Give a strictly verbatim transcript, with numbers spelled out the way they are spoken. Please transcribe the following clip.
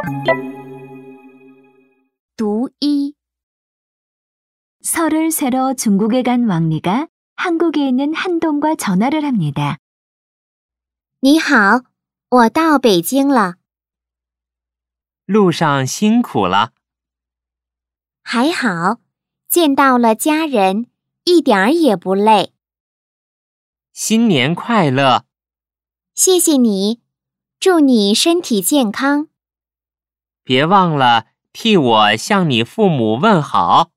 读一 설을 쇠러 중국에 간 왕리가 한국에 있는 한동과 전화를 합니다. 你好，我到北京了。 路上辛苦了。 还好，见到了家人，一点儿也不累。 新年快乐！ 谢谢你，祝你身体健康。 别忘了替我向你父母问好。